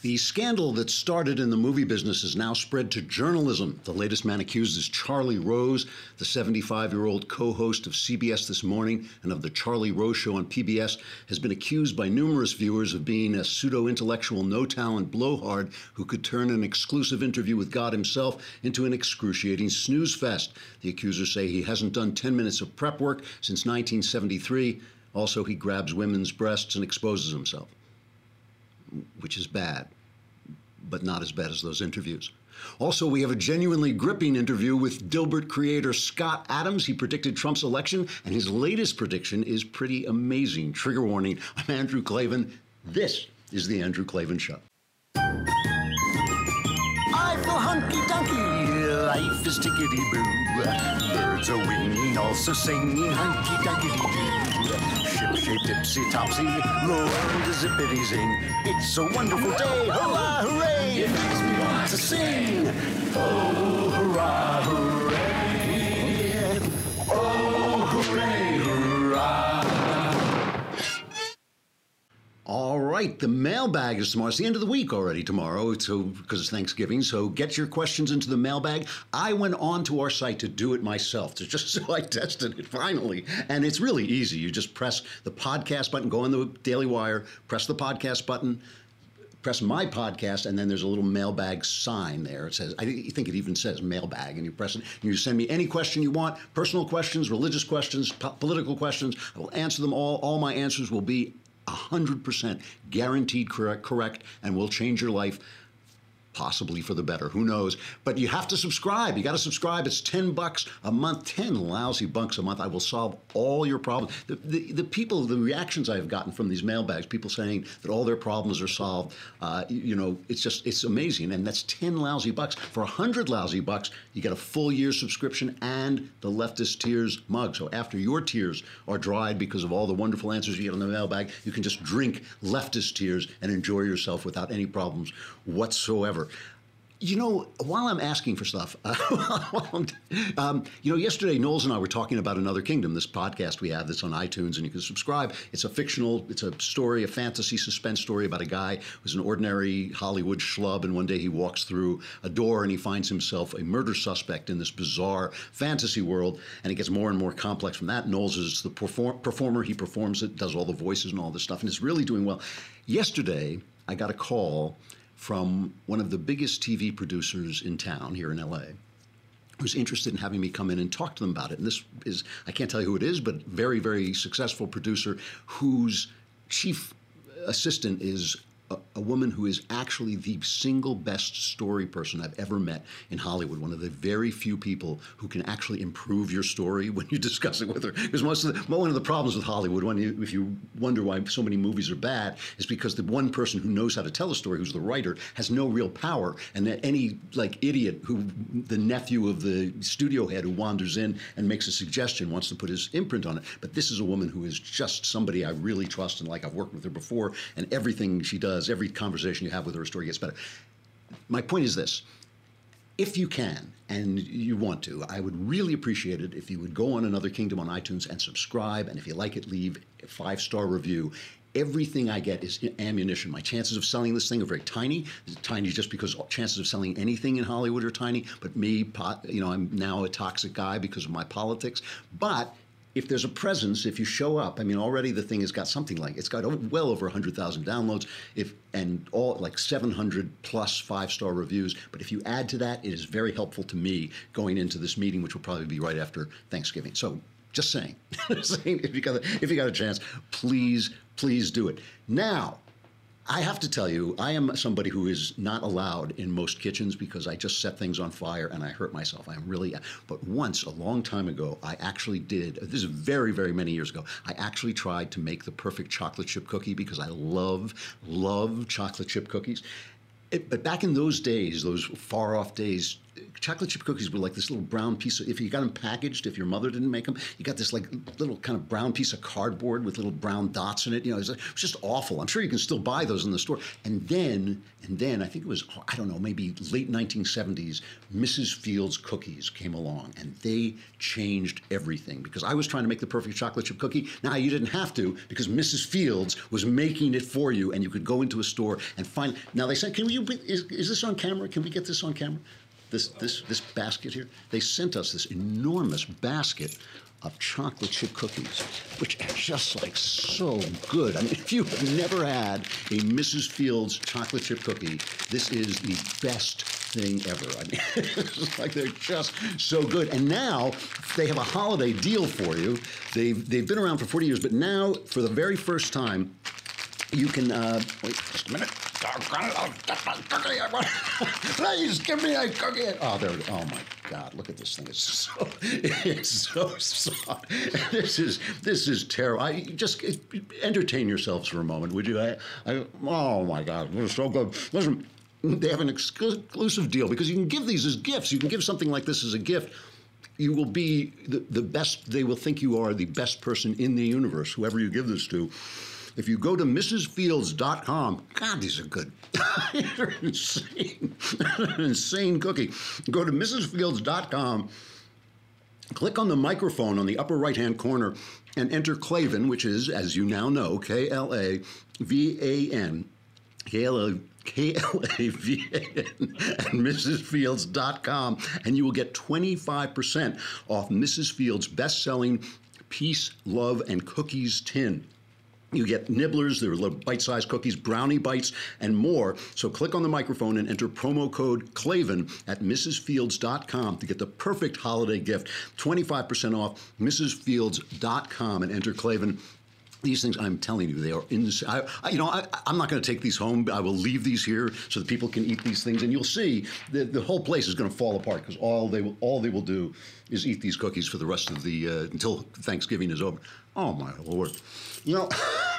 The scandal that started in the movie business has now spread to journalism. The latest man accused is Charlie Rose, the 75-year-old co-host of CBS This Morning and of The Charlie Rose Show on PBS, has been accused by numerous viewers of being a pseudo-intellectual, no-talent blowhard who could turn an exclusive interview with God himself into an excruciating snooze fest. The accusers say he hasn't done 10 minutes of prep work since 1973. Also, he grabs women's breasts and exposes himself, which is bad, but not as bad as those interviews. Also, we have a genuinely gripping interview with Dilbert creator Scott Adams. He predicted Trump's election, and his latest prediction is pretty amazing. Trigger warning, I'm Andrew Klavan. This is The Andrew Klavan Show. I feel hunky-dunky, life is tickety-boo. Birds are winging, also singing hunky-dunky-doo. Ship-shaped, tipsy-topsy, roll on the zippity-zing. It's a wonderful day, hurrah, hooray! It makes me want to sing. Oh, hurrah, hooray! Oh, hooray, hurrah! All right, the mailbag is tomorrow. It's the end of the week already tomorrow, so because it's Thanksgiving. So get your questions into the mailbag. I went on to our site to do it myself, just so I tested it finally. And it's really easy. You just press the podcast button, go on the Daily Wire, press the podcast button, press my podcast, and then there's a little mailbag sign there. It says, I think it even says mailbag, and you press it, and you send me any question you want, personal questions, religious questions, political questions. I will answer them all. All my answers will be 100% guaranteed correct, and will change your life, possibly for the better. Who knows? But you have to subscribe. You got to subscribe. It's $10 a month, 10 lousy bucks a month. I will solve all your problems. The people, the reactions I've gotten from these mailbags, people saying that all their problems are solved. It's amazing. And that's 10 lousy bucks. For 100 lousy bucks, you get a full year subscription and the Leftist Tears mug. So after your tears are dried because of all the wonderful answers you get on the mailbag, you can just drink Leftist Tears and enjoy yourself without any problems whatsoever. You know, while I'm asking for stuff, yesterday Knowles and I were talking about Another Kingdom, this podcast we have that's on iTunes, and you can subscribe. It's it's a story, a fantasy suspense story about a guy who's an ordinary Hollywood schlub, and one day he walks through a door and he finds himself a murder suspect in this bizarre fantasy world, and it gets more and more complex from that. Knowles is the performer. He performs it, does all the voices and all this stuff, and it's really doing well. Yesterday, I got a call from one of the biggest TV producers in town here in LA, who's interested in having me come in and talk to them about it. And this is, I can't tell you who it is, but very, very successful producer whose chief assistant is a woman who is actually the single best story person I've ever met in Hollywood. One of the very few people who can actually improve your story when you discuss it with her. Because one of the problems with Hollywood, if you wonder why so many movies are bad, is because the one person who knows how to tell a story, who's the writer, has no real power, and that any idiot the nephew of the studio head who wanders in and makes a suggestion wants to put his imprint on it. But this is a woman who is just somebody I really trust, and I've worked with her before, and everything she does, every conversation you have with her, story gets better. My point is this. If you can, and you want to, I would really appreciate it if you would go on Another Kingdom on iTunes and subscribe, and if you like it, leave a 5-star review. Everything I get is ammunition. My chances of selling this thing are very tiny. Tiny just because chances of selling anything in Hollywood are tiny. But me, I'm now a toxic guy because of my politics. But if there's a presence, if you show up, already the thing has got it's got well over 100,000 downloads, and all 700 plus 5-star reviews. But if you add to that, it is very helpful to me going into this meeting, which will probably be right after Thanksgiving. So just saying, if you got a chance, please do it. Now, I have to tell you, I am somebody who is not allowed in most kitchens because I just set things on fire and I hurt myself. But once, a long time ago, I actually did, this is very, very many years ago, I actually tried to make the perfect chocolate chip cookie because I love chocolate chip cookies. But back in those days, those far-off days, chocolate chip cookies were like this little brown piece of, if you got them packaged, if your mother didn't make them, you got this like little kind of brown piece of cardboard with little brown dots in it. You know, it was just awful. I'm sure you can still buy those in the store. And then I think it was, I don't know, maybe late 1970s, Mrs. Fields cookies came along and they changed everything because I was trying to make the perfect chocolate chip cookie. Now you didn't have to because Mrs. Fields was making it for you and you could go into a store and find. Now they said, is this on camera? Can we get this on camera? This basket here, they sent us this enormous basket of chocolate chip cookies, which are just like so good. I mean, if you have never had a Mrs. Fields chocolate chip cookie, this is the best thing ever. I mean, it's like they're just so good. And now they have a holiday deal for you. They've been around for 40 years, but now for the very first time, you can, wait just a minute. Please give me a cookie. Oh, there. Oh my God! Look at this thing. It's so soft. This is terrible. Just entertain yourselves for a moment, would you? Oh my God! This is so good. Listen, they have an exclusive deal because you can give these as gifts. You can give something like this as a gift. You will be the best. They will think you are the best person in the universe. Whoever you give this to. If you go to mrsfields.com, God, these are good. They're insane. Insane cookie. Go to mrsfields.com, click on the microphone on the upper right-hand corner, and enter Klavan, which is, as you now know, Klavan, Klavan at mrsfields.com, and you will get 25% off Mrs. Fields' best-selling Peace, Love, and Cookies tin. You get nibblers, they're little bite-sized cookies, brownie bites, and more. So click on the microphone and enter promo code Klavan at mrsfields.com to get the perfect holiday gift. 25% off mrsfields.com and enter Klavan. These things, I'm telling you, they are insane. I'm not going to take these home. I will leave these here so that people can eat these things, and you'll see the whole place is going to fall apart because all they will do is eat these cookies for the rest of the until Thanksgiving is over. Oh my Lord! You know,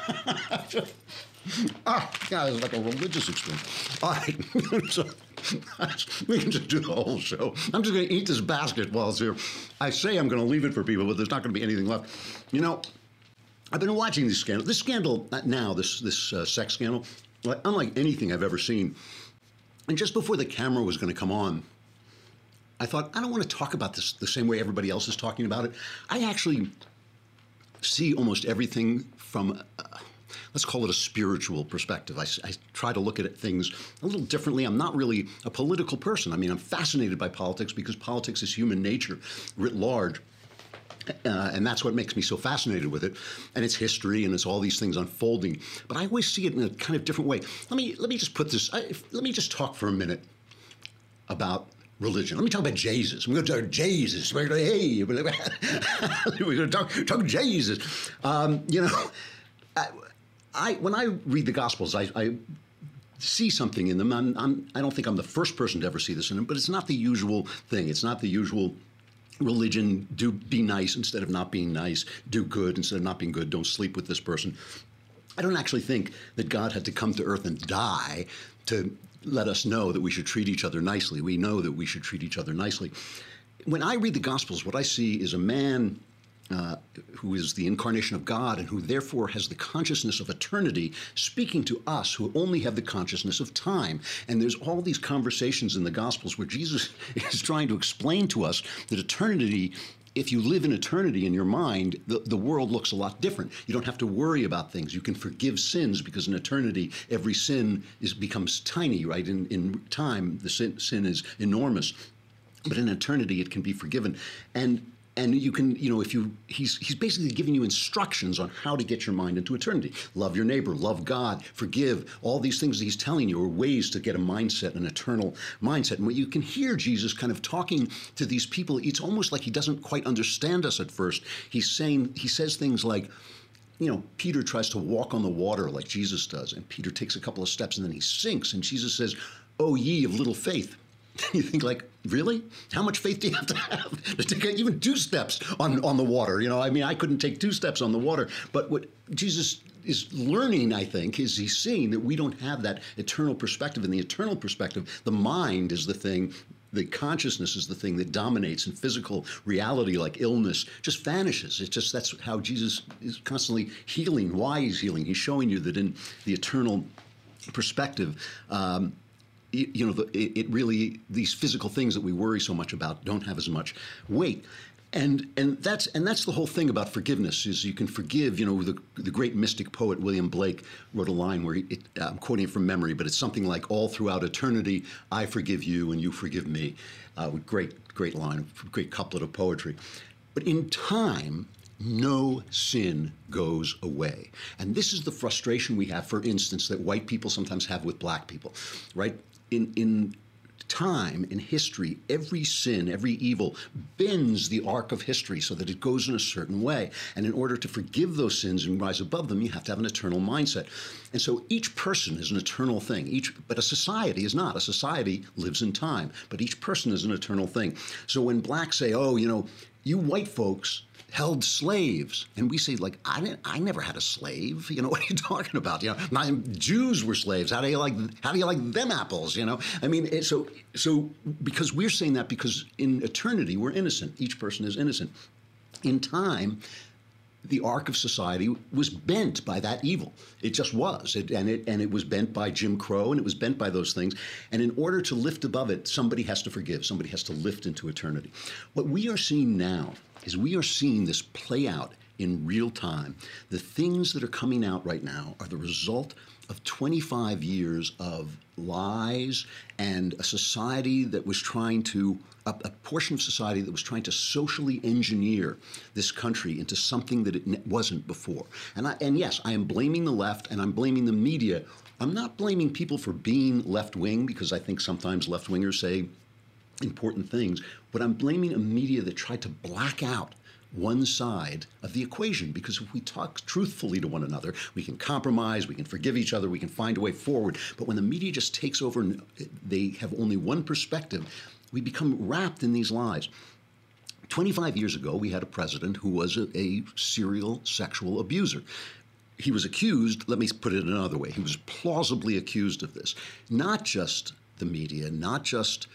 God, it's like a religious experience. All right, so we can just do the whole show. I'm just going to eat this basket while it's here. I say I'm going to leave it for people, but there's not going to be anything left. You know. I've been watching this scandal. This scandal now, this sex scandal, unlike anything I've ever seen. And just before the camera was going to come on, I thought, I don't want to talk about this the same way everybody else is talking about it. I actually see almost everything from, let's call it a spiritual perspective. I try to look at things a little differently. I'm not really a political person. I mean, I'm fascinated by politics because politics is human nature writ large. And that's what makes me so fascinated with it. And it's history and it's all these things unfolding. But I always see it in a kind of different way. Let me just put this, let me just talk for a minute about religion. Let me talk about Jesus. We're going to talk Jesus. We're going to, we're going to talk Jesus. You know, when I read the Gospels, I see something in them. I don't think I'm the first person to ever see this in them, but it's not the usual thing. It's not the usual religion, be nice instead of not being nice, do good instead of not being good, don't sleep with this person. I don't actually think that God had to come to earth and die to let us know that we should treat each other nicely. We know that we should treat each other nicely. When I read the Gospels, what I see is a man who is the incarnation of God and who therefore has the consciousness of eternity speaking to us who only have the consciousness of time. And there's all these conversations in the Gospels where Jesus is trying to explain to us that eternity, if you live in eternity in your mind, the world looks a lot different. You don't have to worry about things. You can forgive sins because in eternity, every sin becomes tiny, right? In time, the sin is enormous. But in eternity, it can be forgiven. And you can, he's basically giving you instructions on how to get your mind into eternity. Love your neighbor, love God, forgive. All these things that he's telling you are ways to get a mindset, an eternal mindset. And what you can hear Jesus kind of talking to these people, it's almost like he doesn't quite understand us at first. He says things like, Peter tries to walk on the water like Jesus does. And Peter takes a couple of steps and then he sinks. And Jesus says, "Oh, ye of little faith." You think like, really? How much faith do you have to take even 2 steps on the water? I couldn't take 2 steps on the water. But what Jesus is learning, I think, is he's seeing that we don't have that eternal perspective. In the eternal perspective, the mind is the thing the consciousness is the thing that dominates, and physical reality like illness just vanishes. It's just that's how Jesus is constantly healing. Why he's healing? He's showing you that in the eternal perspective, it really, these physical things that we worry so much about don't have as much weight. And that's the whole thing about forgiveness is you can forgive. The great mystic poet William Blake wrote a line where I'm quoting it from memory, but it's something like, "All throughout eternity, I forgive you and you forgive me." Great line, great couplet of poetry. But in time, no sin goes away. And this is the frustration we have, for instance, that white people sometimes have with black people, right? In time, in history, every sin, every evil bends the arc of history so that it goes in a certain way. And in order to forgive those sins and rise above them, you have to have an eternal mindset. And so each person is an eternal thing. But a society is not. A society lives in time. But each person is an eternal thing. So when blacks say, "Oh, you white folks held slaves," and we say, like, I never had a slave. What are you talking about? My Jews were slaves. How do you like them apples? I mean, so because we're saying that because in eternity we're innocent. Each person is innocent. In time, the arc of society was bent by that evil. It just was. And it was bent by Jim Crow, and it was bent by those things. And in order to lift above it, somebody has to forgive. Somebody has to lift into eternity. What we are seeing now is we are seeing this play out in real time. The things that are coming out right now are the result of 25 years of lies and a society that was trying to, a portion of society that was trying to socially engineer this country into something that it wasn't before. And yes, I am blaming the left and I'm blaming the media. I'm not blaming people for being left-wing, because I think sometimes left-wingers say important things, but I'm blaming a media that tried to black out one side of the equation, because if we talk truthfully to one another, we can compromise, we can forgive each other, we can find a way forward. But when the media just takes over and they have only one perspective, we become wrapped in these lies. 25 years ago, we had a president who was a serial sexual abuser. He was accused, let me put it another way, he was plausibly accused of this. Not just the media, not just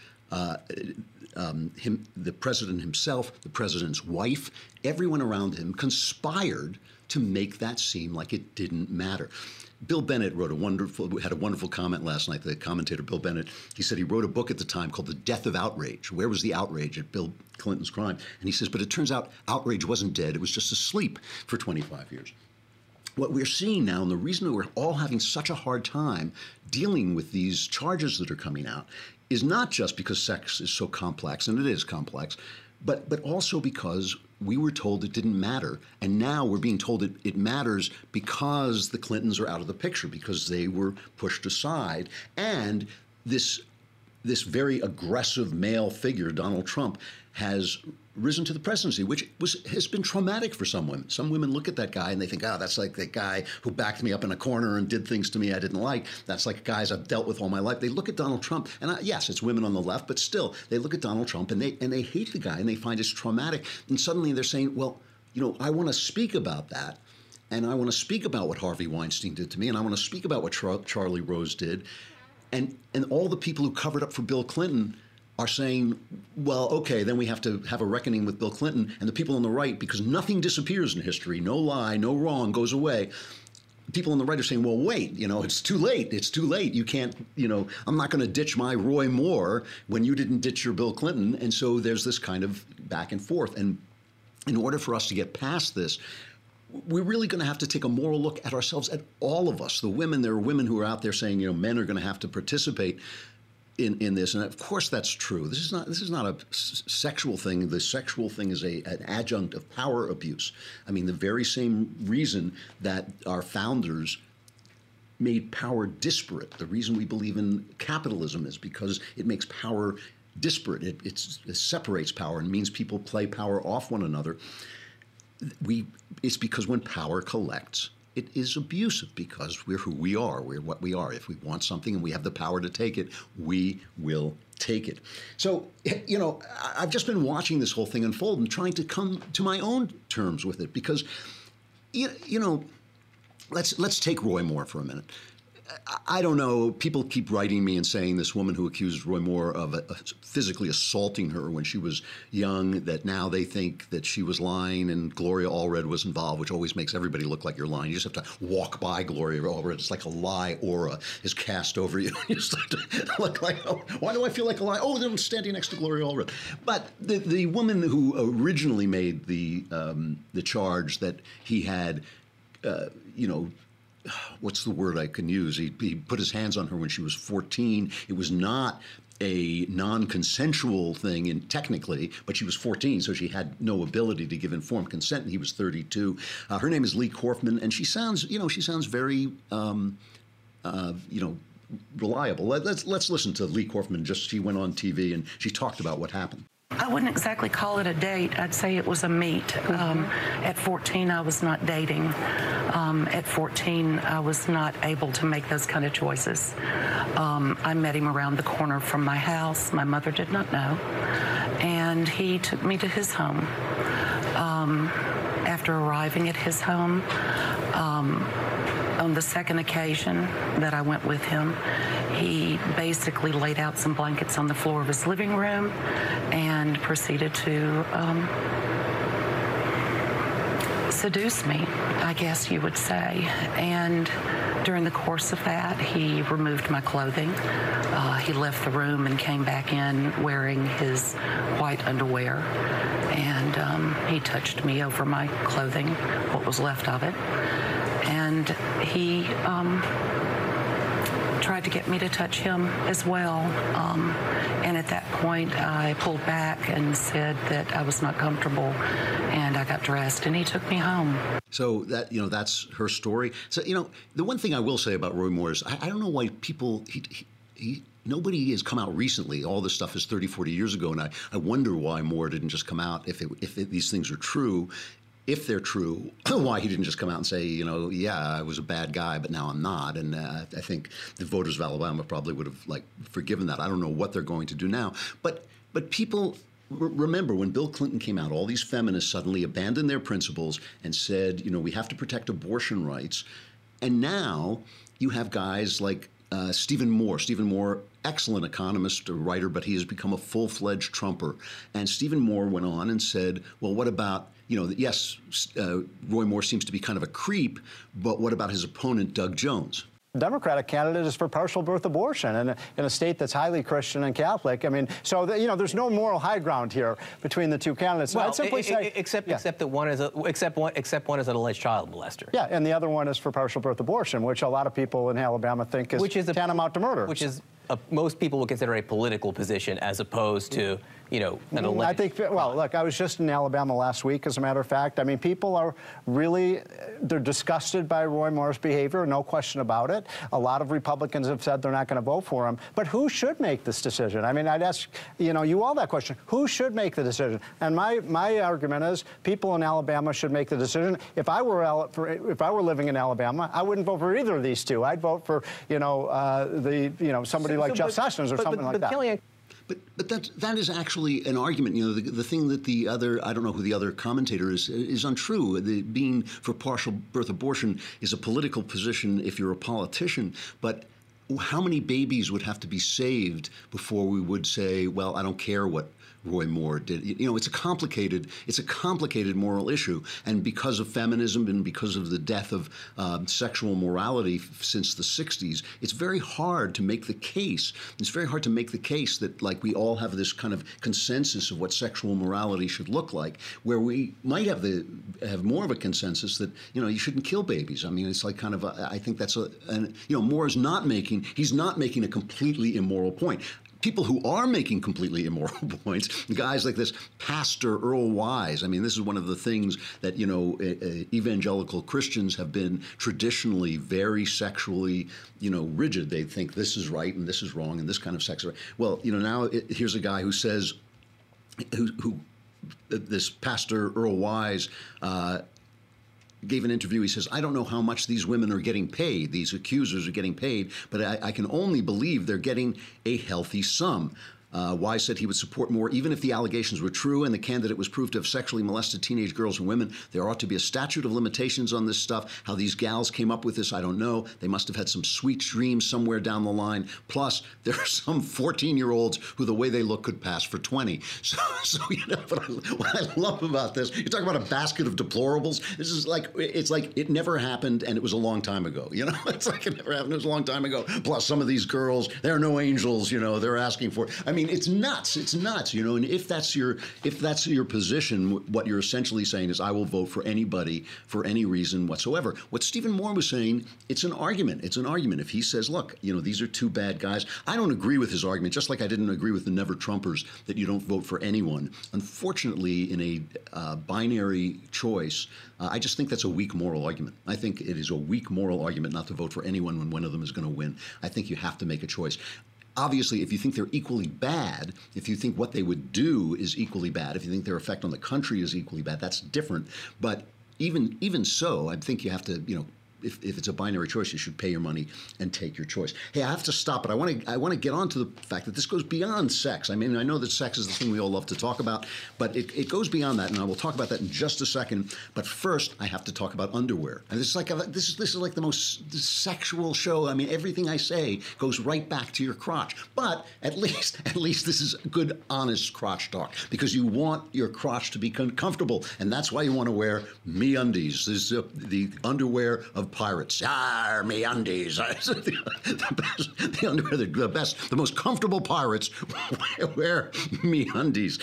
the president himself, the president's wife, everyone around him conspired to make that seem like it didn't matter. Bill Bennett had a wonderful comment last night, the commentator Bill Bennett. He said he wrote a book at the time called The Death of Outrage. Where was the outrage at Bill Clinton's crime? And he says, but it turns out outrage wasn't dead. It was just asleep for 25 years. What we're seeing now, and the reason that we're all having such a hard time dealing with these charges that are coming out, is not just because sex is so complex, and it is complex, but also because we were told it didn't matter. And now we're being told it matters because the Clintons are out of the picture, because they were pushed aside. And this very aggressive male figure, Donald Trump, has risen to the presidency, which has been traumatic for some women. Some women look at that guy and they think, that's like that guy who backed me up in a corner and did things to me I didn't like. That's like guys I've dealt with all my life. They look at Donald Trump, and yes, it's women on the left, but still, they look at Donald Trump and they hate the guy and they find it traumatic. And suddenly they're saying, well, I want to speak about that. And I want to speak about what Harvey Weinstein did to me. And I want to speak about what Charlie Rose did. And all the people who covered up for Bill Clinton are saying, well, okay, then we have to have a reckoning with Bill Clinton. And the people on the right, because nothing disappears in history, no lie, no wrong goes away. People on the right are saying, well, wait, it's too late. It's too late. You can't, I'm not going to ditch my Roy Moore when you didn't ditch your Bill Clinton. And so there's this kind of back and forth. And in order for us to get past this, we're really going to have to take a moral look at ourselves, at all of us. The women, there are women who are out there saying, men are going to have to participate in this, and of course that's true. This is not a sexual thing. The sexual thing is an adjunct of power abuse. I mean, the very same reason that our founders made power disparate. The reason we believe in capitalism is because it makes power disparate. It separates power and means people play power off one another. It's because when power collects, it is abusive, because we're who we are. We're what we are. If we want something and we have the power to take it, we will take it. So, I've just been watching this whole thing unfold and trying to come to my own terms with it, because, let's take Roy Moore for a minute. I don't know. People keep writing me and saying this woman who accused Roy Moore of physically assaulting her when she was young, that now they think that she was lying and Gloria Allred was involved, which always makes everybody look like you're lying. You just have to walk by Gloria Allred. It's like a lie aura is cast over you. You just have to look like, oh, why do I feel like a lie? Oh, they're standing next to Gloria Allred. But the woman who originally made the charge that he had, what's the word I can use? He put his hands on her when she was 14. It was not a non-consensual thing technically, but she was 14, so she had no ability to give informed consent, and he was 32. Her name is Lee Korfman, and she sounds very, reliable. Let's listen to Lee Korfman. She went on TV and she talked about what happened. I wouldn't exactly call it a date. I'd say it was a meet. At 14, I was not dating. At 14, I was not able to make those kind of choices. I met him around the corner from my house. My mother did not know. And he took me to his home. After arriving at his home, on the second occasion that I went with him, he basically laid out some blankets on the floor of his living room and proceeded to seduce me, I guess you would say. And during the course of that, he removed my clothing. He left the room and came back in wearing his white underwear. And he touched me over my clothing, what was left of it. And he tried to get me to touch him as well. And at that point, I pulled back and said that I was not comfortable, and I got dressed, and he took me home. So that's her story. So, the one thing I will say about Roy Moore is I don't know why people, nobody has come out recently. All this stuff is 30, 40 years ago, and I wonder why Moore didn't just come out if these things are true. If they're true, why he didn't just come out and say, yeah, I was a bad guy, but now I'm not. And I think the voters of Alabama probably would have forgiven that. I don't know what they're going to do now. But people remember when Bill Clinton came out, all these feminists suddenly abandoned their principles and said, we have to protect abortion rights. And now you have guys like Stephen Moore. Stephen Moore, excellent economist, a writer, but he has become a full-fledged Trumper. And Stephen Moore went on and said, well, what about, yes, Roy Moore seems to be kind of a creep, but what about his opponent, Doug Jones? The Democratic candidate is for partial birth abortion in a state that's highly Christian and Catholic. I mean, so there's no moral high ground here between the two candidates. Well, I'd simply say, except that one is one is an alleged child molester. Yeah, and the other one is for partial birth abortion, which a lot of people in Alabama think is tantamount to murder. Which is most people would consider a political position as opposed to an alleged. I think, well, look, I was just in Alabama last week, as a matter of fact. I mean, people are really, they're disgusted by Roy Moore's behavior, no question about it. A lot of Republicans have said they're not going to vote for him. But who should make this decision? I mean, I'd ask, you all that question. Who should make the decision? And my argument is people in Alabama should make the decision. If I were living in Alabama, I wouldn't vote for either of these two. I'd vote for, somebody like Jeff Sessions or something like that. Kellyanne, But that is actually an argument. The thing that the other, I don't know who the other commentator is untrue. Being for partial birth abortion is a political position if you're a politician. But how many babies would have to be saved before we would say, well, I don't care what Roy Moore did? It's a complicated moral issue, and because of feminism and because of the death of sexual morality since the 60s, it's very hard to make the case. It's very hard to make the case that we all have this kind of consensus of what sexual morality should look like, where we might have more of a consensus that you shouldn't kill babies. I mean, it's I think that's Moore is not making a completely immoral point. People who are making completely immoral points, guys like this Pastor Earl Wise. I mean, this is one of the things that, evangelical Christians have been traditionally very sexually, rigid. They think this is right and this is wrong and this kind of sex is right. Well, now here's a guy who says, this Pastor Earl Wise, gave an interview. He says, I don't know how much these women are getting paid. These accusers are getting paid, but I can only believe they're getting a healthy sum. Wise said he would support more even if the allegations were true and the candidate was proved to have sexually molested teenage girls and women. There ought to be a statute of limitations on this stuff. How these gals came up with this, I don't know. They must have had some sweet dreams somewhere down the line. Plus, there are some 14-year-olds who the way they look could pass for 20. So what I love about this, you talk about a basket of deplorables. This is like, it's like it never happened and it was a long time ago. It's like it never happened, it was a long time ago. Plus, some of these girls, they're no angels, they're asking for it. I mean, it's nuts. It's nuts, and if that's your position, what you're essentially saying is, I will vote for anybody for any reason whatsoever. What Stephen Moore was saying, it's an argument. It's an argument. If he says, look, these are two bad guys, I don't agree with his argument, just like I didn't agree with the Never Trumpers that you don't vote for anyone. Unfortunately, in a binary choice, I just think that's a weak moral argument. I think it is a weak moral argument not to vote for anyone when one of them is going to win. I think you have to make a choice. Obviously, if you think they're equally bad, if you think what they would do is equally bad, if you think their effect on the country is equally bad, that's different. But even so, I think you have to, if it's a binary choice, you should pay your money and take your choice. Hey, I have to stop, but I want to get on to the fact that this goes beyond sex. I mean, I know that sex is the thing we all love to talk about, but it goes beyond that, and I will talk about that in just a second. But first, I have to talk about underwear. And this is like the most sexual show. I mean, everything I say goes right back to your crotch. But at least this is good, honest crotch talk, because you want your crotch to be comfortable, and that's why you want to wear MeUndies. This is the underwear of pirates. MeUndies. The underwear, the best, the most comfortable pirates wear MeUndies.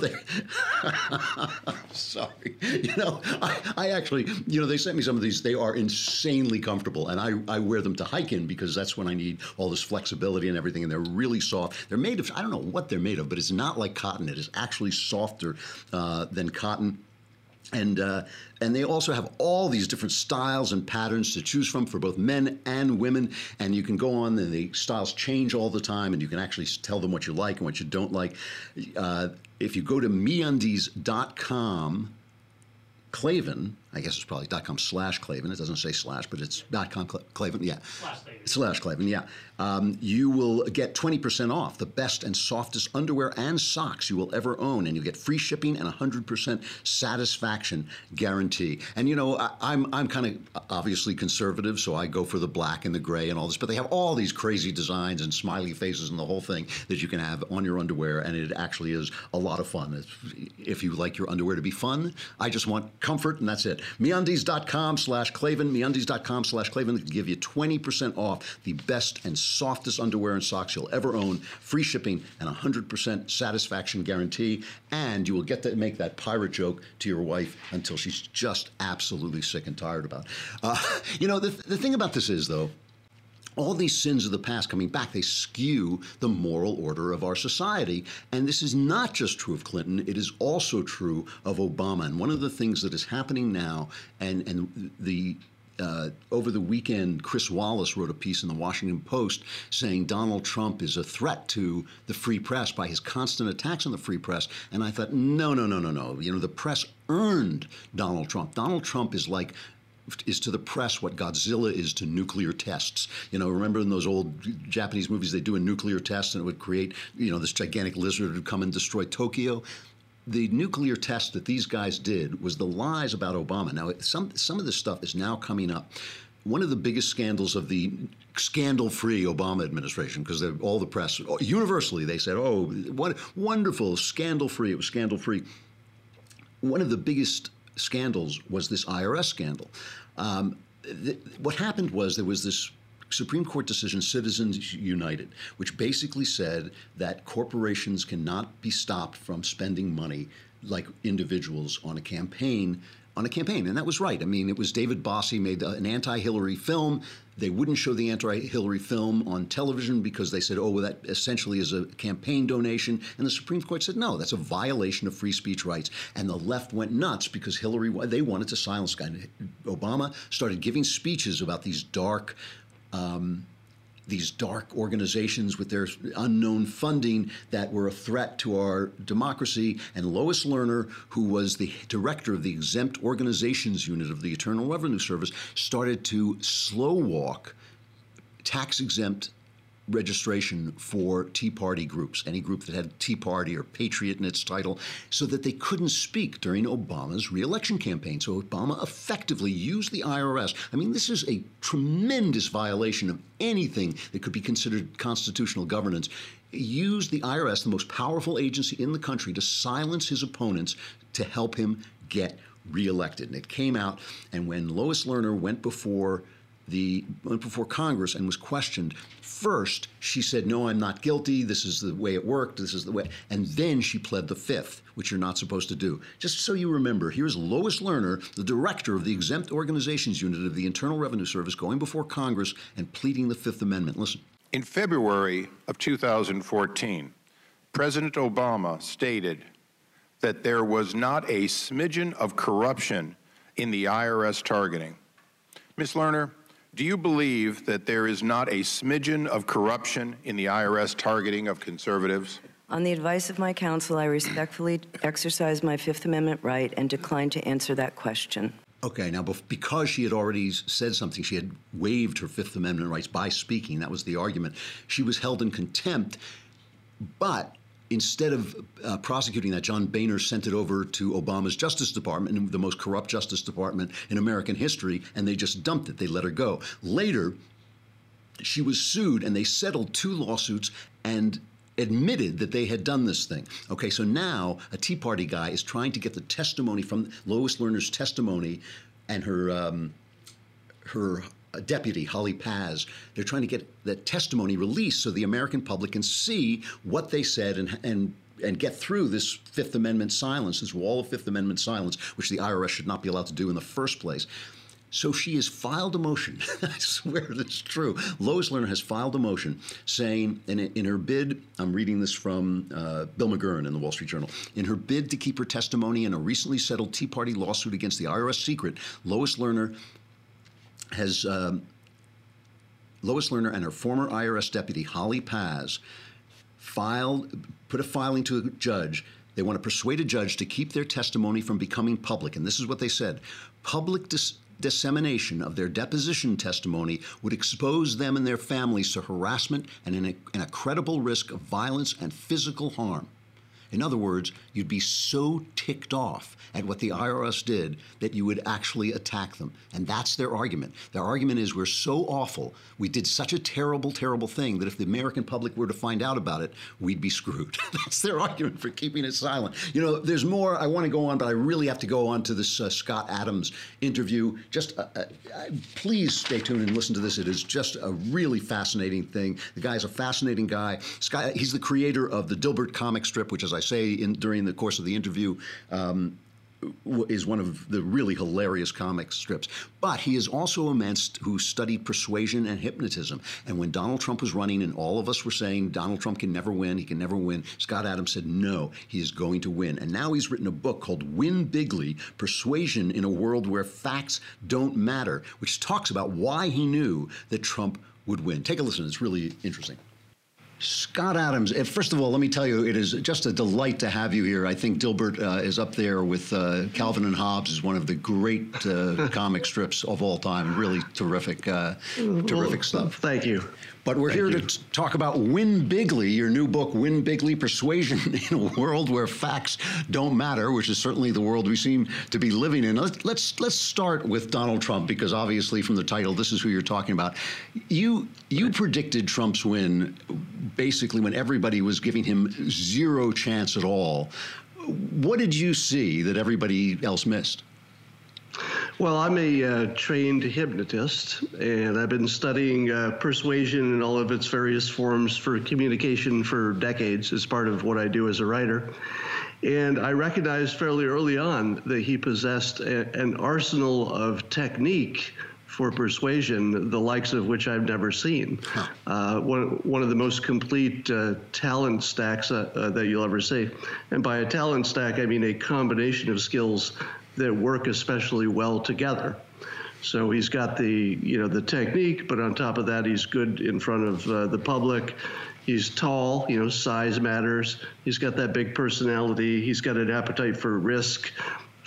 Sorry. I actually, they sent me some of these. They are insanely comfortable, and I wear them to hike in because that's when I need all this flexibility and everything, and they're really soft. They're made of, I don't know what they're made of, but it's not like cotton. It is actually softer than cotton. And they also have all these different styles and patterns to choose from for both men and women. And you can go on, and the styles change all the time, and you can actually tell them what you like and what you don't like. If you go to MeUndies.com, Klavan, I guess it's probably .com/Klavan. It doesn't say slash, but it's .com Klavan. Yeah. /Klavan, yeah. You will get 20% off the best and softest underwear and socks you will ever own, and you get free shipping and 100% satisfaction guarantee. And I'm kind of obviously conservative, so I go for the black and the gray and all this. But they have all these crazy designs and smiley faces and the whole thing that you can have on your underwear, and it actually is a lot of fun. If you like your underwear to be fun, I just want comfort, and that's it. MeUndies.com/Klavan, MeUndies.com/Klavan to give you 20% off the best and softest underwear and socks you'll ever own, free shipping and 100% satisfaction guarantee, and you will get to make that pirate joke to your wife until she's just absolutely sick and tired about it. The thing about this is, though, all these sins of the past coming back, they skew the moral order of our society. And this is not just true of Clinton, it is also true of Obama. And one of the things that is happening now, over the weekend, Chris Wallace wrote a piece in the Washington Post saying Donald Trump is a threat to the free press by his constant attacks on the free press. And I thought, no. The press earned Donald Trump. Donald Trump is to the press what Godzilla is to nuclear tests. Remember in those old Japanese movies, they do a nuclear test and it would create, this gigantic lizard would come and destroy Tokyo. The nuclear test that these guys did was the lies about Obama. Now, some of this stuff is now coming up. One of the biggest scandals of the scandal-free Obama administration, because all the press, universally, they said, oh, what wonderful, scandal-free. It was scandal-free. One of the biggest scandals was this IRS scandal. What happened was there was this Supreme Court decision, Citizens United, which basically said that corporations cannot be stopped from spending money like individuals on a campaign. And that was right. I mean, it was David Bossie made an anti-Hillary film. They wouldn't show the anti-Hillary film on television because they said, oh, well, that essentially is a campaign donation. And the Supreme Court said, no, that's a violation of free speech rights. And the left went nuts because they wanted to silence the guy. Obama started giving speeches about these dark organizations with their unknown funding that were a threat to our democracy. And Lois Lerner, who was the director of the Exempt Organizations Unit of the Internal Revenue Service, started to slow walk tax-exempt registration for Tea Party groups, any group that had Tea Party or Patriot in its title, so that they couldn't speak during Obama's re-election campaign. So Obama effectively used the IRS. I mean, this is a tremendous violation of anything that could be considered constitutional governance. Used the IRS, the most powerful agency in the country, to silence his opponents to help him get reelected. And it came out, and when Lois Lerner went before Congress and was questioned, first she said, no, I'm not guilty, this is the way it worked, this is the way, and then she pled the fifth, which you're not supposed to do. Just so you remember, here's Lois Lerner, the director of the Exempt Organizations Unit of the Internal Revenue Service, going before Congress and pleading the Fifth Amendment. Listen. In February of 2014, President Obama stated that there was not a smidgen of corruption in the IRS targeting. Ms. Lerner, do you believe that there is not a smidgen of corruption in the IRS targeting of conservatives? On the advice of my counsel, I respectfully exercise my Fifth Amendment right and decline to answer that question. Okay, now because she had already said something, she had waived her Fifth Amendment rights by speaking, that was the argument, she was held in contempt, but instead of prosecuting that, John Boehner sent it over to Obama's Justice Department, the most corrupt Justice Department in American history, and they just dumped it. They let her go. Later, she was sued, and they settled 2 lawsuits and admitted that they had done this thing. Okay, so now a Tea Party guy is trying to get the testimony from Lois Lerner's testimony and her deputy, Holly Paz. They're trying to get that testimony released so the American public can see what they said and get through this Fifth Amendment silence, this wall of Fifth Amendment silence, which the IRS should not be allowed to do in the first place. So she has filed a motion. I swear it's true. Lois Lerner has filed a motion saying, in her bid, I'm reading this from Bill McGurn in the Wall Street Journal, in her bid to keep her testimony in a recently settled Tea Party lawsuit against the IRS secret, Lois Lerner and her former IRS deputy, Holly Paz, put a filing to a judge. They want to persuade a judge to keep their testimony from becoming public. And this is what they said. Public dissemination of their deposition testimony would expose them and their families to harassment and a credible risk of violence and physical harm. In other words, you'd be so ticked off at what the IRS did that you would actually attack them. And that's their argument. Their argument is we're so awful, we did such a terrible, terrible thing that if the American public were to find out about it, we'd be screwed. That's their argument for keeping it silent. You know, there's more. I want to go on, but I really have to go on to this Scott Adams interview. Just please stay tuned and listen to this. It is just a really fascinating thing. The guy's a fascinating guy. Scott, he's the creator of the Dilbert comic strip, which, as I say during the course of the interview, is one of the really hilarious comic strips. But he is also a man who studied persuasion and hypnotism. And when Donald Trump was running and all of us were saying Donald Trump can never win, he can never win, Scott Adams said, no, he is going to win. And now he's written a book called Win Bigly, Persuasion in a World Where Facts Don't Matter, which talks about why he knew that Trump would win. Take a listen. It's really interesting. Scott Adams, first of all, let me tell you, it is just a delight to have you here. I think Dilbert is up there with Calvin and Hobbes is one of the great comic strips of all time. Really terrific, terrific stuff. Thank you. But we're here to talk about Win Bigly, your new book, Win Bigly, Persuasion in a World Where Facts Don't Matter, which is certainly the world we seem to be living in. Let's start with Donald Trump, because obviously from the title, this is who you're talking about. You predicted Trump's win basically when everybody was giving him zero chance at all. What did you see that everybody else missed? Well, I'm a trained hypnotist, and I've been studying persuasion in all of its various forms for communication for decades as part of what I do as a writer. And I recognized fairly early on that he possessed an arsenal of technique for persuasion, the likes of which I've never seen. One of the most complete talent stacks that you'll ever see. And by a talent stack, I mean a combination of skills that work especially well together. So he's got the technique, but on top of that, he's good in front of the public. He's tall, size matters. He's got that big personality. He's got an appetite for risk,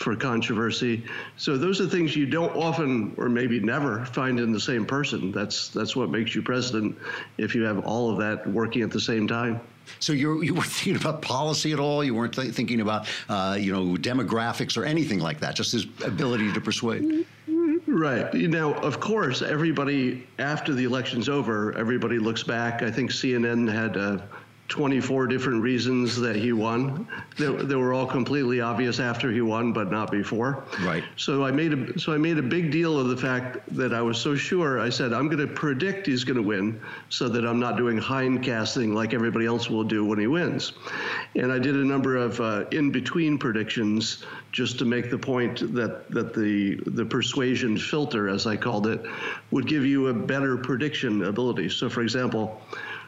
for controversy. So those are things you don't often, or maybe never, find in the same person. That's what makes you president, if you have all of that working at the same time. So you weren't thinking about policy at all? You weren't thinking about, demographics or anything like that, just his ability to persuade? Right. Now, of course, everybody, after the election's over, everybody looks back. I think CNN had 24 different reasons that he won. They were all completely obvious after he won, but not before. Right. So I made a big deal of the fact that I was so sure. I said, I'm going to predict he's going to win so that I'm not doing hindcasting like everybody else will do when he wins. And I did a number of in-between predictions just to make the point that the persuasion filter, as I called it, would give you a better prediction ability. So, for example,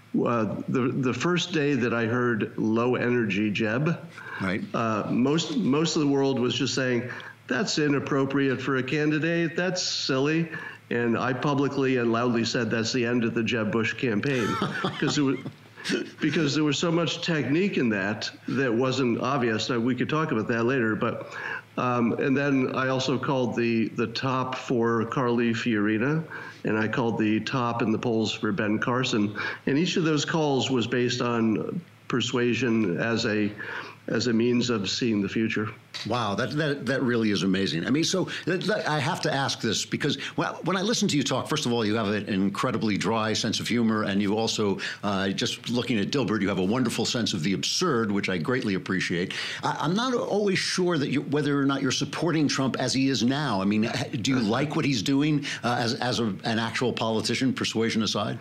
the first day that I heard low energy Jeb, right, most of the world was just saying, that's inappropriate for a candidate, that's silly. And I publicly and loudly said that's the end of the Jeb Bush campaign because there was so much technique in that wasn't obvious. Now, we could talk about that later, but and then I also called the top for Carly Fiorina, and I called the top in the polls for Ben Carson. And each of those calls was based on persuasion as a means of seeing the future. Wow, that really is amazing. I mean, so I have to ask this because when I listen to you talk, first of all, you have an incredibly dry sense of humor, and you also, just looking at Dilbert, you have a wonderful sense of the absurd, which I greatly appreciate. I'm not always sure that whether or not you're supporting Trump as he is now. I mean, do you like what he's doing as an actual politician, persuasion aside?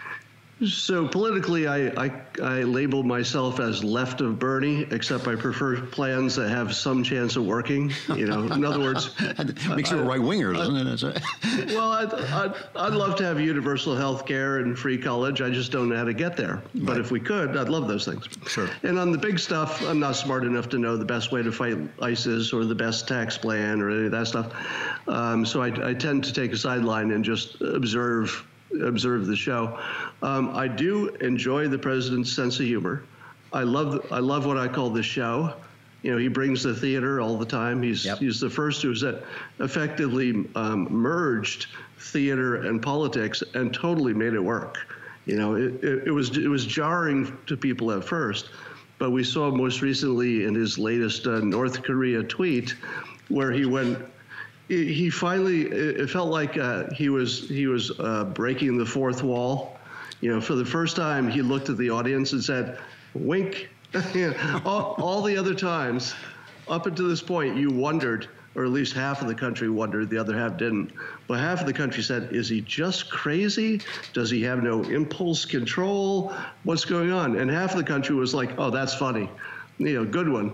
So politically, I label myself as left of Bernie, except I prefer plans that have some chance of working. In other words, makes you a right winger, doesn't it? Well, I'd love to have universal health care and free college. I just don't know how to get there. But if we could, I'd love those things. Sure. And on the big stuff, I'm not smart enough to know the best way to fight ISIS or the best tax plan or any of that stuff. So I tend to take a sideline and just observe the show. I do enjoy the president's sense of humor. I love what I call the show. He brings the theater all the time. He's the first who's effectively merged theater and politics and totally made it work. It was jarring to people at first, but we saw most recently in his latest North Korea tweet where he went. He finally, it felt like he was breaking the fourth wall. For the first time, he looked at the audience and said, wink. all the other times, up until this point, you wondered, or at least half of the country wondered, the other half didn't. But half of the country said, is he just crazy? Does he have no impulse control? What's going on? And half of the country was like, oh, that's funny. Good one.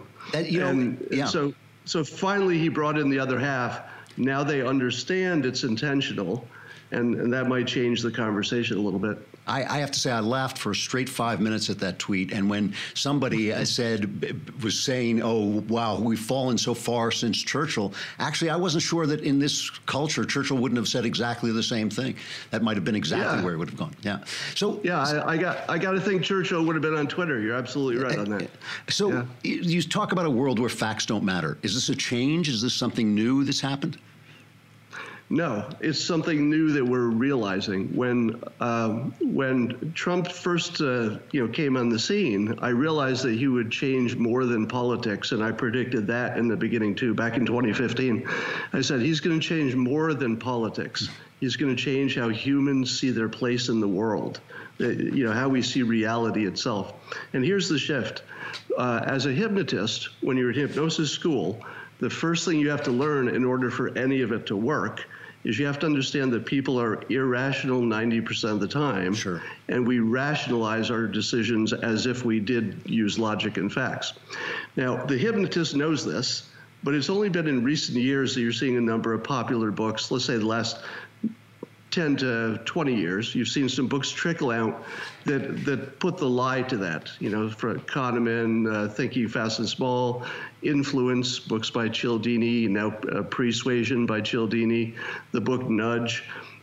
So finally, he brought in the other half. Now they understand it's intentional, and that might change the conversation a little bit. I have to say I laughed for a straight 5 minutes at that tweet, and when somebody was saying, oh, wow, we've fallen so far since Churchill, actually I wasn't sure that in this culture Churchill wouldn't have said exactly the same thing. That might have been exactly where it would have gone. Yeah. So I got to think Churchill would have been on Twitter. You're absolutely right on that. So you talk about a world where facts don't matter. Is this a change? Is this something new that's happened? No, it's something new that we're realizing. When Trump first came on the scene, I realized that he would change more than politics, and I predicted that in the beginning too. Back in 2015, I said he's going to change more than politics. He's going to change how humans see their place in the world, how we see reality itself. And here's the shift. As a hypnotist, when you're at hypnosis school, the first thing you have to learn in order for any of it to work is you have to understand that people are irrational 90% of the time. Sure. And we rationalize our decisions as if we did use logic and facts. Now, the hypnotist knows this, but it's only been in recent years that you're seeing a number of popular books, let's say the last 10 to 20 years, you've seen some books trickle out that put the lie to that. For Kahneman, Thinking Fast and Small, Influence, books by Cialdini, now Persuasion by Cialdini, the book Nudge.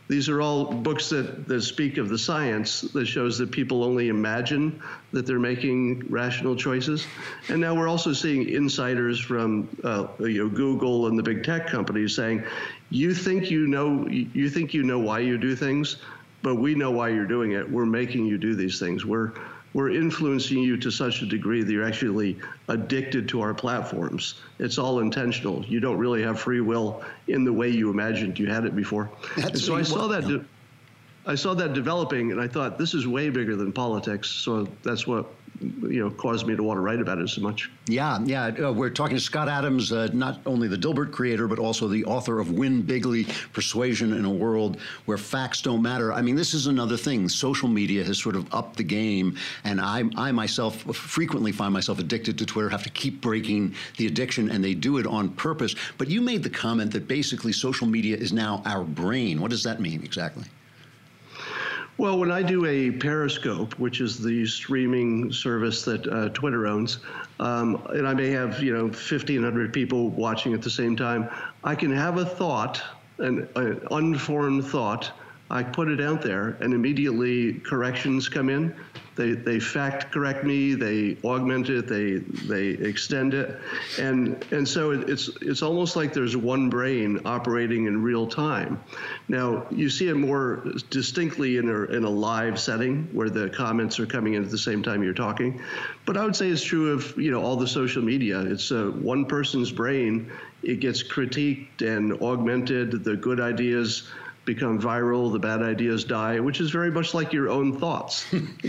These are all books that speak of the science that shows that people only imagine that they're making rational choices. And now we're also seeing insiders from Google and the big tech companies saying, you think you know why you do things, but we know why you're doing it. We're making you do these things. We're influencing you to such a degree that you're actually addicted to our platforms. It's all intentional. You don't really have free will in the way you imagined you had it before. And so I saw that developing, and I thought, this is way bigger than politics. So that's what caused me to want to write about it so much. Yeah. We're talking to Scott Adams, not only the Dilbert creator, but also the author of Win Bigly, Persuasion in a World Where Facts Don't Matter. I mean, this is another thing. Social media has sort of upped the game, and I myself frequently find myself addicted to Twitter, have to keep breaking the addiction, and they do it on purpose. But you made the comment that basically social media is now our brain. What does that mean exactly? Well, when I do a Periscope, which is the streaming service that Twitter owns, and I may have 1,500 people watching at the same time, I can have a thought, an unformed thought. I put it out there, and immediately corrections come in. They fact correct me, they augment it, they extend it, and so it's almost like there's one brain operating in real time. Now you see it more distinctly in a live setting where the comments are coming in at the same time you're talking, but I would say it's true of all the social media. It's one person's brain. It gets critiqued and augmented. The good ideas become viral, the bad ideas die, which is very much like your own thoughts.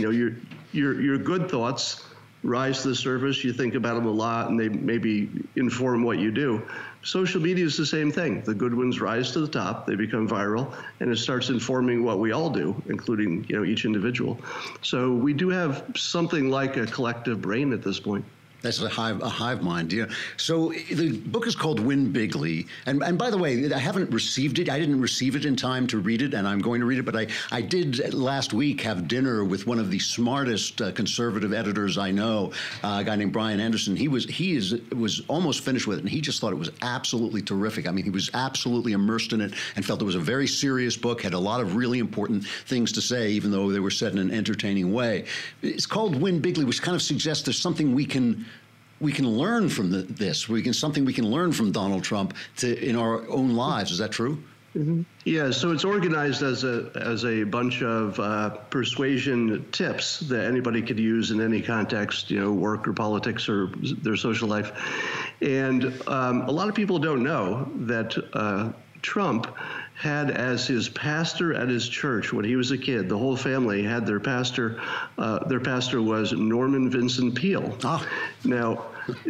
Your good thoughts rise to the surface, you think about them a lot, and they maybe inform what you do. Social media is the same thing. The good ones rise to the top, they become viral, and it starts informing what we all do, including each individual. So we do have something like a collective brain at this point. That's a hive mind. So the book is called Win Bigly. And by the way, I haven't received it. I didn't receive it in time to read it, and I'm going to read it. But I did last week have dinner with one of the smartest conservative editors I know, a guy named Brian Anderson. He was almost finished with it, and he just thought it was absolutely terrific. I mean, he was absolutely immersed in it and felt it was a very serious book, had a lot of really important things to say, even though they were said in an entertaining way. It's called Win Bigly, which kind of suggests there's something we can learn from this. Something we can learn from Donald Trump in our own lives. Is that true? Mm-hmm. Yeah. So it's organized as a bunch of persuasion tips that anybody could use in any context, work or politics or their social life. And a lot of people don't know that Trump had as his pastor at his church when he was a kid. The whole family had their pastor. Their pastor was Norman Vincent Peale. Oh. Now,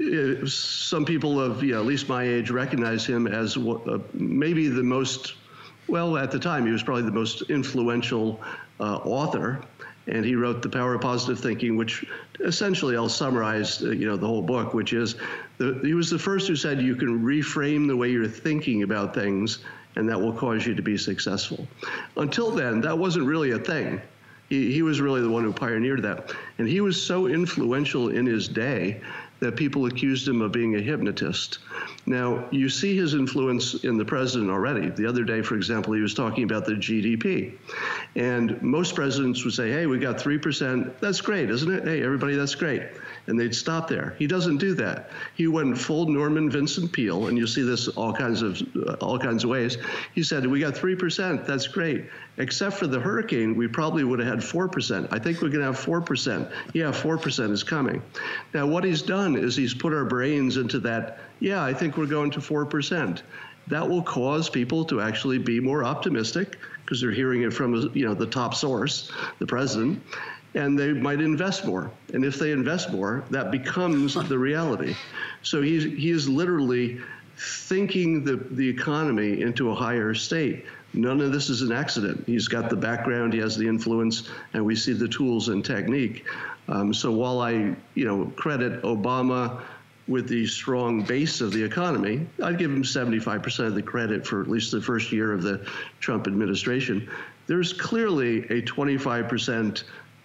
some people of at least my age recognize him as maybe the most, well, at the time, he was probably the most influential author. And he wrote The Power of Positive Thinking, which essentially I'll summarize, the whole book, which is he was the first who said you can reframe the way you're thinking about things, and that will cause you to be successful. Until then, that wasn't really a thing. He was really the one who pioneered that. And he was so influential in his day that people accused him of being a hypnotist. Now, you see his influence in the president already. The other day, for example, he was talking about the GDP. And most presidents would say, hey, we got 3%. That's great, isn't it? Hey, everybody, that's great. And they'd stop there. He doesn't do that. He went full Norman Vincent Peale, and you see this all kinds of ways. He said, we got 3%. That's great. Except for the hurricane, we probably would have had 4%. I think we're going to have 4%. Yeah, 4% is coming. Now, what he's done is he's put our brains into that, yeah, I think we're going to 4%. That will cause people to actually be more optimistic because they're hearing it from, the top source, the president, and they might invest more. And if they invest more, that becomes the reality. So he is literally thinking the economy into a higher state. None of this is an accident. He's got the background, he has the influence, and we see the tools and technique. So while I, credit Obama with the strong base of the economy, I'd give him 75% of the credit for at least the first year of the Trump administration. There's clearly a 25%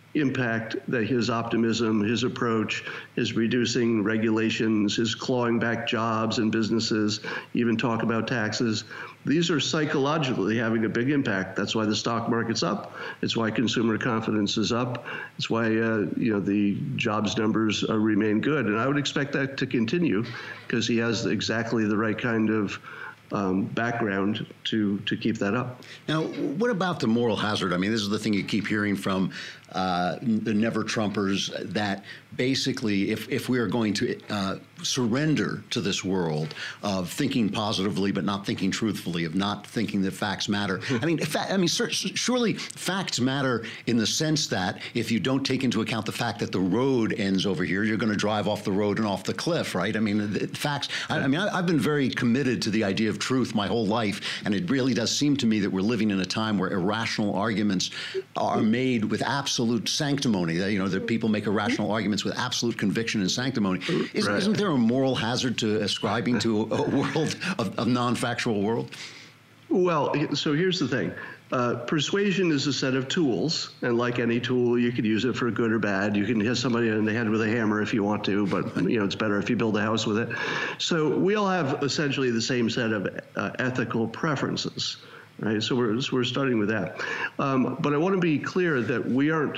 impact that his optimism, his approach, his reducing regulations, his clawing back jobs and businesses, even talk about taxes, these are psychologically having a big impact. That's why the stock market's up. It's why consumer confidence is up. It's why the jobs numbers remain good. And I would expect that to continue because he has exactly the right kind of background to keep that up. Now, what about the moral hazard? I mean, this is the thing you keep hearing from the never-Trumpers, that basically if we are going to surrender to this world of thinking positively but not thinking truthfully, of not thinking that facts matter. I mean, surely facts matter in the sense that if you don't take into account the fact that the road ends over here, you're going to drive off the road and off the cliff, right? I mean, facts. I've been very committed to the idea of truth my whole life, and it really does seem to me that we're living in a time where irrational arguments are made with absolute sanctimony. That people make irrational arguments with absolute conviction and sanctimony. Isn't there a moral hazard to ascribing to a world of non-factual world? Well, so here's the thing. Persuasion is a set of tools, and like any tool, you could use it for good or bad. You can hit somebody in the head with a hammer if you want to, but it's better if you build a house with it. So we all have essentially the same set of ethical preferences, right? So we're starting with that. But I want to be clear that we aren't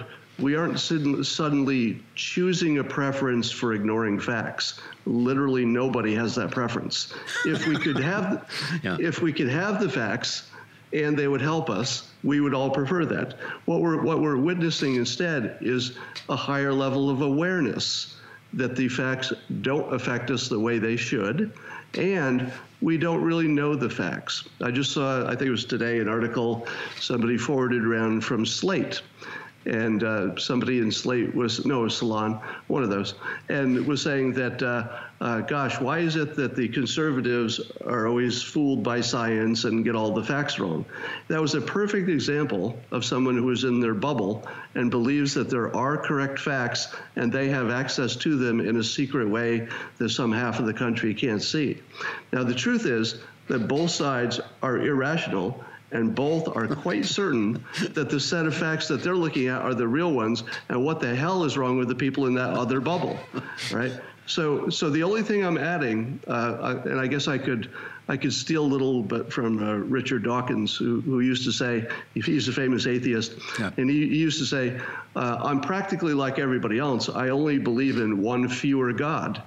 suddenly choosing a preference for ignoring facts. Literally nobody has that preference. If we could have, if we could have the facts and they would help us, we would all prefer that. What we're witnessing instead is a higher level of awareness that the facts don't affect us the way they should, and we don't really know the facts. I just saw, I think it was today, an article somebody forwarded around from Slate. And somebody in Slate it was Salon, one of those, and was saying that, gosh, why is it that the conservatives are always fooled by science and get all the facts wrong? That was a perfect example of someone who is in their bubble and believes that there are correct facts and they have access to them in a secret way that some half of the country can't see. Now, the truth is that both sides are irrational, and both are quite certain that the set of facts that they're looking at are the real ones, and what the hell is wrong with the people in that other bubble, right? So the only thing I'm adding, and I guess I could steal a little bit from Richard Dawkins, who used to say, he's a famous atheist, and he used to say, I'm practically like everybody else. I only believe in one fewer God.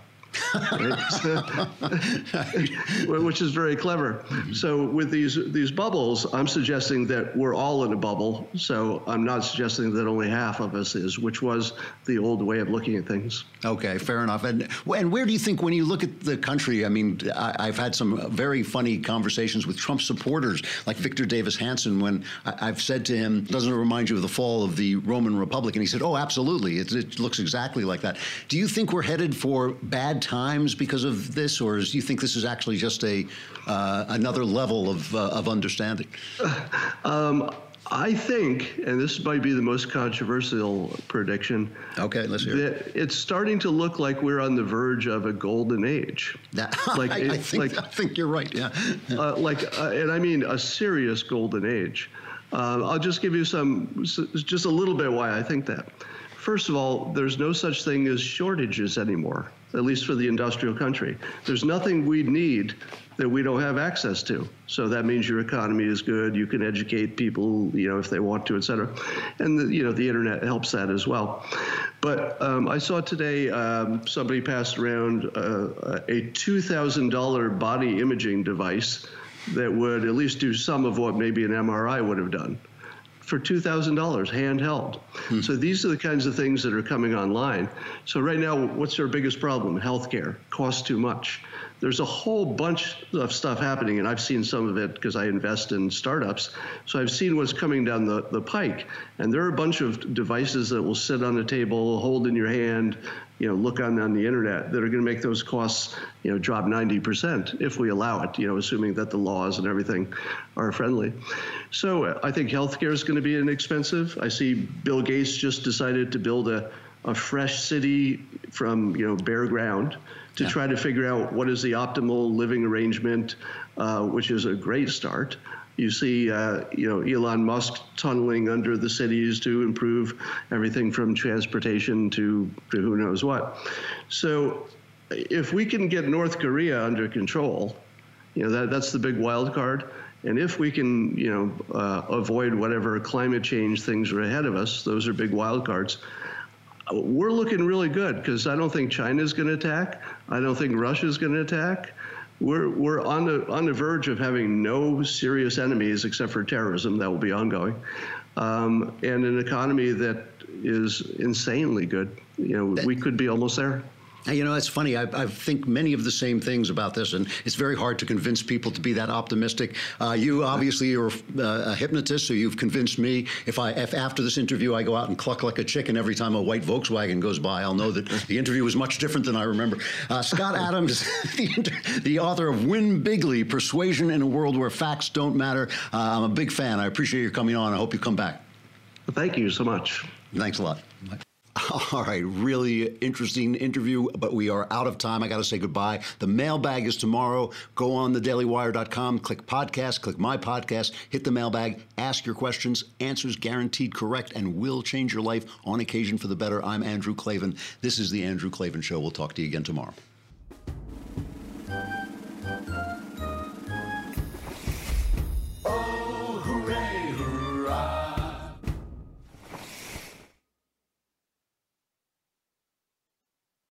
Which is very clever. So with these bubbles, I'm suggesting that we're all in a bubble. So I'm not suggesting that only half of us is, which was the old way of looking at things. Okay, fair enough. And where do you think, when you look at the country, I mean, I've had some very funny conversations with Trump supporters like Victor Davis Hanson, when I've said to him, doesn't it remind you of the fall of the Roman Republic? And he said, oh, absolutely. It looks exactly like that. Do you think we're headed for bad times because of this, or do you think this is actually just another level of understanding? I think, and this might be the most controversial prediction. Okay, let's hear it. It's starting to look like we're on the verge of a golden age. I think you're right. Yeah. And I mean a serious golden age. I'll just give you just a little bit why I think that. First of all, there's no such thing as shortages anymore, at least for the industrial country. There's nothing we need that we don't have access to. So that means your economy is good. You can educate people, if they want to, et cetera. And the internet helps that as well. But I saw today somebody passed around a $2,000 body imaging device that would at least do some of what maybe an MRI would have done, for $2,000, handheld. So these are the kinds of things that are coming online. So right now, what's our biggest problem? Healthcare costs too much. There's a whole bunch of stuff happening, and I've seen some of it because I invest in startups. So I've seen what's coming down the pike, and there are a bunch of devices that will sit on a table, hold in your hand, look on the internet, that are going to make those costs, drop 90% if we allow it, assuming that the laws and everything are friendly. So I think healthcare is going to be inexpensive. I see Bill Gates just decided to build a fresh city from, bare ground to try to figure out what is the optimal living arrangement, which is a great start. You see, Elon Musk tunneling under the cities to improve everything from transportation to who knows what. So if we can get North Korea under control, that's the big wild card. And if we can, avoid whatever climate change things are ahead of us, those are big wild cards. We're looking really good because I don't think China's going to attack. I don't think Russia's going to attack. We're on the verge of having no serious enemies except for terrorism that will be ongoing, and an economy that is insanely good. We could be almost there. It's funny. I think many of the same things about this, and it's very hard to convince people to be that optimistic. You obviously are a hypnotist, so you've convinced me. If after this interview I go out and cluck like a chicken every time a white Volkswagen goes by, I'll know that the interview was much different than I remember. Scott Adams, the author of Win Bigly, Persuasion in a World Where Facts Don't Matter. I'm a big fan. I appreciate your coming on. I hope you come back. Thank you so much. Thanks a lot. All right, really interesting interview, but we are out of time. I got to say goodbye. The mailbag is tomorrow. Go on thedailywire.com, click podcast, click my podcast, hit the mailbag, ask your questions, answers guaranteed correct, and will change your life on occasion for the better. I'm Andrew Klavan. This is The Andrew Klavan Show. We'll talk to you again tomorrow.